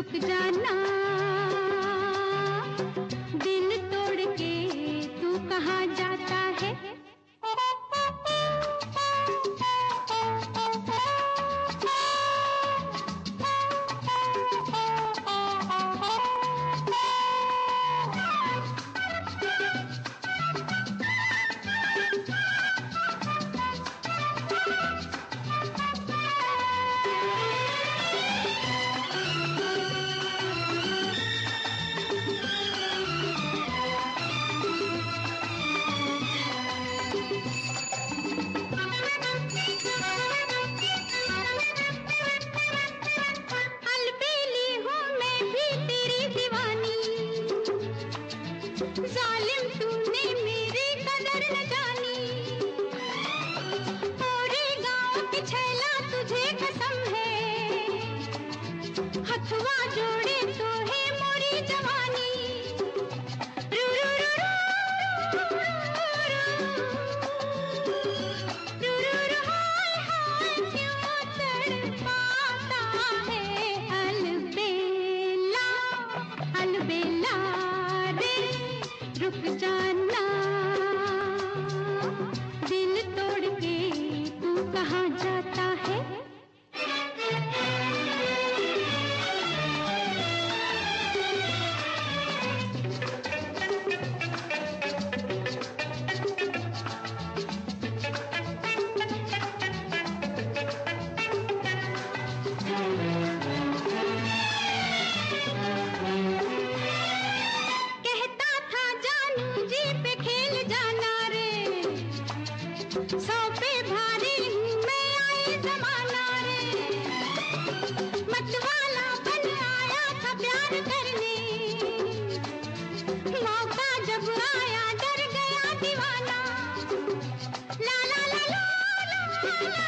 रुक जाना, दिल तोड़ के तू कहाँ जाता है? जालिम तूने मेरी कदर न जानी, पूरे गांव की छैला तुझे कसम है, हथवा जोड़े तो है मोरी जवानी। रू रू रू रू रू रू रू हाय हाय क्यों तड़पाता है? अलबेला अलबेला रुक जाना, दिल तोड़ के तू कहाँ जाता है? सौ पे भारी मैं आई जमाना रे, मतवाला बन आया था प्यार करने, मौका जब आया डर गया दीवाना। ला ला ला ला ला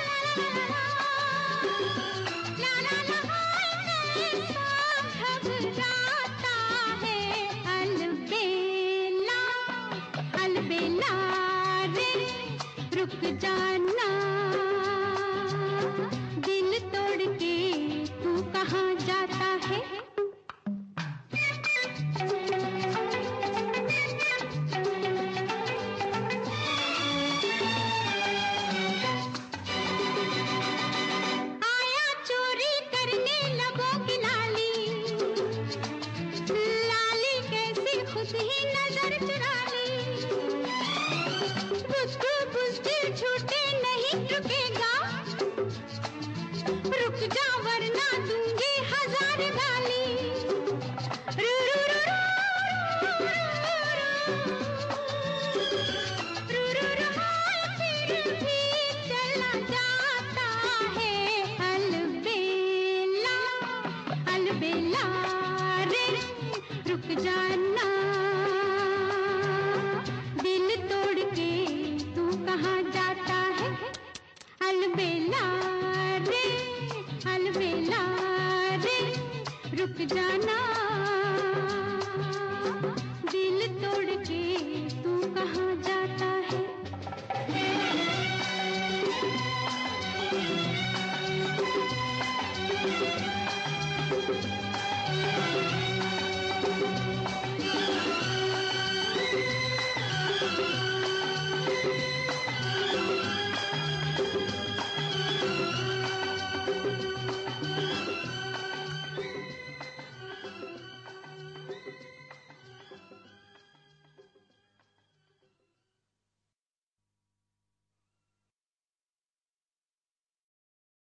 ला ला ला हाय कैसा घबराता है? अलबेला अलबेला रुक जा।